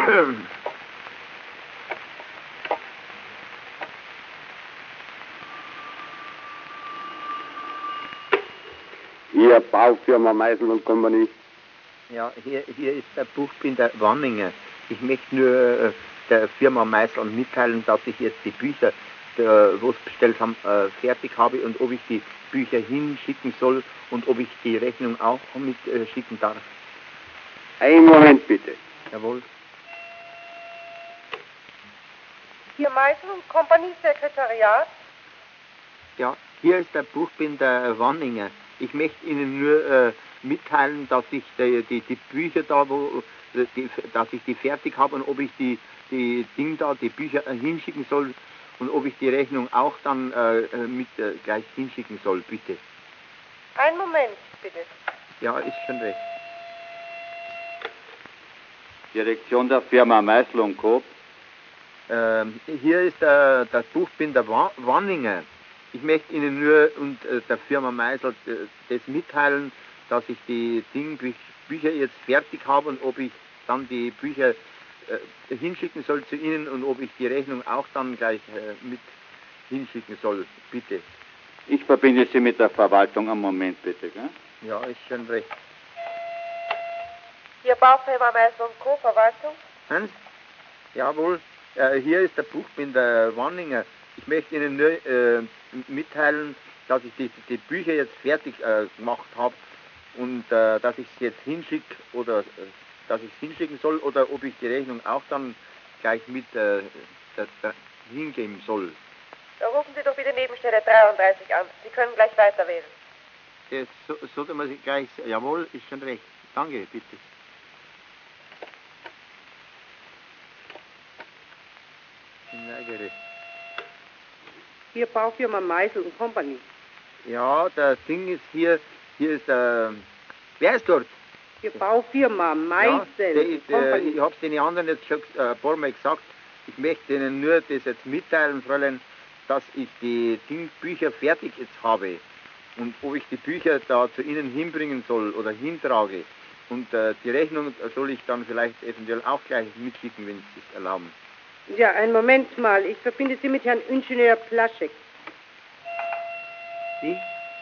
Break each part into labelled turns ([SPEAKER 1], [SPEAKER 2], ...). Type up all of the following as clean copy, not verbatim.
[SPEAKER 1] Hier, Baufirma Meisel und Company.
[SPEAKER 2] Ja, hier ist der Buchbinder Wanninger. Ich möchte nur der Firma Meisel mitteilen, dass ich jetzt die Bücher, wo sie bestellt haben, fertig habe und ob ich die Bücher hinschicken soll und ob ich die Rechnung auch mitschicken darf.
[SPEAKER 1] Einen Moment bitte.
[SPEAKER 2] Jawohl.
[SPEAKER 3] Hier Meisel und Company Sekretariat.
[SPEAKER 2] Ja, hier ist der Buchbinder Wanninger. Ich möchte Ihnen nur mitteilen, dass ich die Bücher da, dass ich die fertig habe und ob ich die Bücher hinschicken soll und ob ich die Rechnung auch dann gleich hinschicken soll, bitte.
[SPEAKER 3] Einen Moment, bitte.
[SPEAKER 2] Ja, ist schon recht.
[SPEAKER 1] Direktion der Firma Meisel und Coop.
[SPEAKER 2] Hier ist der Buchbinder Wanninger. Ich möchte Ihnen nur und der Firma Meisel das mitteilen, dass ich die Bücher jetzt fertig habe und ob ich dann die Bücher hinschicken soll zu Ihnen und ob ich die Rechnung auch dann gleich mit hinschicken soll, bitte.
[SPEAKER 1] Ich verbinde Sie mit der Verwaltung. Einen Moment bitte, gell?
[SPEAKER 2] Ja, ist schon recht.
[SPEAKER 3] Hier Baufirma Meisel und Co. Verwaltung.
[SPEAKER 2] Hans? Jawohl. Hier ist der Buchbinder Wanninger. Ich möchte Ihnen nur mitteilen, dass ich die Bücher jetzt fertig gemacht habe und dass ich es jetzt hinschicke oder dass ich es hinschicken soll oder ob ich die Rechnung auch dann gleich mit hingeben soll.
[SPEAKER 3] Da rufen Sie doch bitte Nebenstelle 33 an. Sie können gleich weiterwählen.
[SPEAKER 2] Das sollte man sich gleich... Jawohl, ist schon recht. Danke, bitte.
[SPEAKER 3] Hier Baufirma Meisel und Company.
[SPEAKER 2] Ja, das Ding ist hier ist wer ist dort?
[SPEAKER 3] Hier Baufirma Meisel und Company.
[SPEAKER 2] Ich habe es den anderen jetzt schon ein paar Mal gesagt. Ich möchte Ihnen nur das jetzt mitteilen, Fräulein, dass ich die Bücher fertig jetzt habe und ob ich die Bücher da zu Ihnen hinbringen soll oder hintrage. Und die Rechnung soll ich dann vielleicht eventuell auch gleich mitschicken, wenn Sie es erlauben.
[SPEAKER 3] Ja, einen Moment mal. Ich verbinde Sie mit Herrn Ingenieur Plaschek.
[SPEAKER 2] Sie?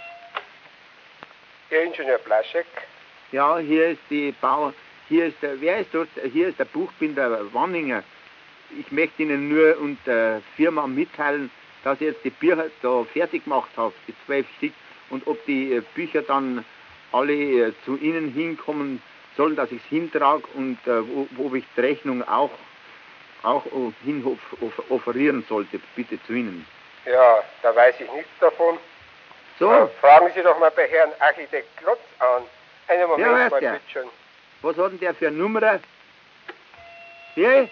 [SPEAKER 4] Herr Ingenieur Plaschek.
[SPEAKER 2] Ja, hier ist wer ist dort? Hier ist der Buchbinder Wanninger. Ich möchte Ihnen nur und der Firma mitteilen, dass ich jetzt die Bücher da fertig gemacht habe, die 12 Stück, und ob die Bücher dann alle zu Ihnen hinkommen sollen, dass ich es hintrage und ob ich die Rechnung auch hin offerieren sollte, bitte zu Ihnen.
[SPEAKER 4] Ja, da weiß ich nichts davon.
[SPEAKER 2] So?
[SPEAKER 4] Fragen Sie doch mal bei Herrn Architekt Klotz an. Einen Moment
[SPEAKER 2] Ja,
[SPEAKER 4] mal,
[SPEAKER 2] der.
[SPEAKER 4] bitte schön.
[SPEAKER 2] Was hat denn der für eine Nummer? Hier?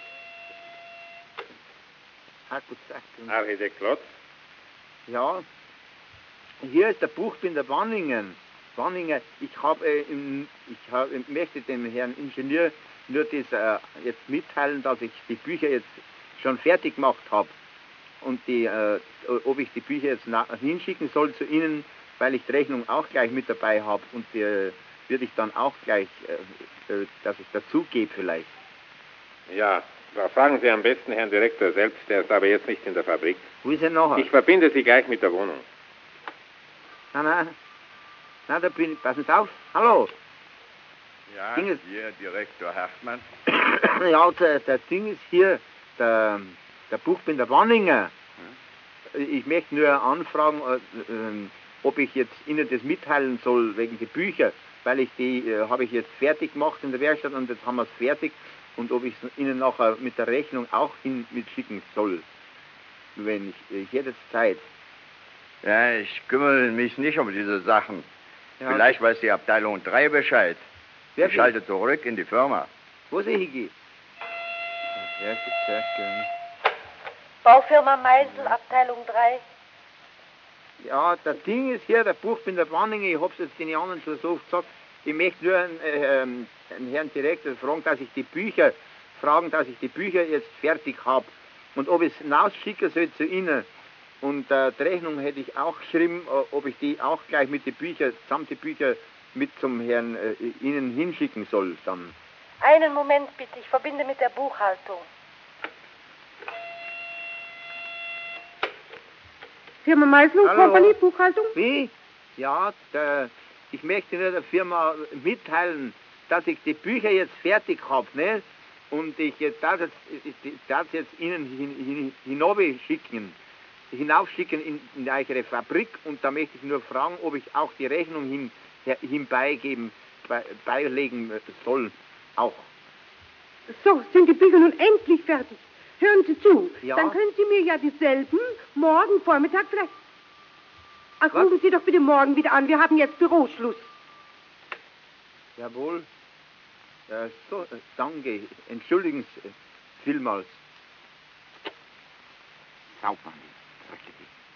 [SPEAKER 1] Architekt Klotz.
[SPEAKER 2] Ja. Hier ist der Buchbinder Wanningen. Ich möchte dem Herrn Ingenieur nur das jetzt mitteilen, dass ich die Bücher jetzt schon fertig gemacht habe und ob ich die Bücher jetzt hinschicken soll zu Ihnen, weil ich die Rechnung auch gleich mit dabei habe und die würde ich dann auch gleich, dass ich dazu gebe vielleicht.
[SPEAKER 5] Ja, da fragen Sie am besten Herrn Direktor selbst, der ist aber jetzt nicht in der Fabrik.
[SPEAKER 2] Wo ist er nachher?
[SPEAKER 5] Ich verbinde Sie gleich mit der Wohnung.
[SPEAKER 2] Nein, da bin ich, passen Sie auf, hallo.
[SPEAKER 6] Ja,
[SPEAKER 2] Ding ist,
[SPEAKER 6] hier Direktor Hartmann.
[SPEAKER 2] Ja, der Ding ist hier, der Buchbinder Wanninger. Ich möchte nur anfragen, ob ich jetzt Ihnen das mitteilen soll wegen die Bücher, weil ich die habe ich jetzt fertig gemacht in der Werkstatt und jetzt haben wir es fertig und ob ich es Ihnen nachher mit der Rechnung auch mitschicken soll, wenn ich hätte jetzt Zeit.
[SPEAKER 6] Ja, ich kümmere mich nicht um diese Sachen.
[SPEAKER 2] Ja,
[SPEAKER 6] Vielleicht weiß die Abteilung 3 Bescheid.
[SPEAKER 2] Wer
[SPEAKER 6] Ich schalte zurück in die Firma.
[SPEAKER 2] Wo sehe ich?
[SPEAKER 3] Baufirma Meisel, Abteilung 3.
[SPEAKER 2] Ja, das Ding ist hier, der Buchbinder Wanninger, ich habe es jetzt den anderen schon so oft gesagt, ich möchte nur einen Herrn Direktor fragen, dass ich die Bücher jetzt fertig habe und ob ich es hinausschicken soll zu Ihnen. Und die Rechnung hätte ich auch geschrieben, ob ich die auch gleich mit den Büchern, samt die Bücher mit zum Herrn Ihnen hinschicken soll dann.
[SPEAKER 3] Einen Moment bitte, ich verbinde mit der Buchhaltung.
[SPEAKER 7] Firma Meisel und Company, Buchhaltung?
[SPEAKER 2] Wie? Ja, ich möchte nur der Firma mitteilen, dass ich die Bücher jetzt fertig habe, ne? Und ich darf jetzt Ihnen hinaufschicken in eure Fabrik, und da möchte ich nur fragen, ob ich auch die Rechnung beilegen soll. Auch.
[SPEAKER 7] So, sind die Bücher nun endlich fertig? Hören Sie zu,
[SPEAKER 2] Ja?
[SPEAKER 7] dann können Sie mir ja dieselben morgen Vormittag vielleicht... Ach,
[SPEAKER 2] Was?
[SPEAKER 7] rufen Sie doch bitte morgen wieder an, wir haben jetzt Büroschluss.
[SPEAKER 2] Jawohl. So, danke. Entschuldigen Sie vielmals. Saubmann, sagte ich.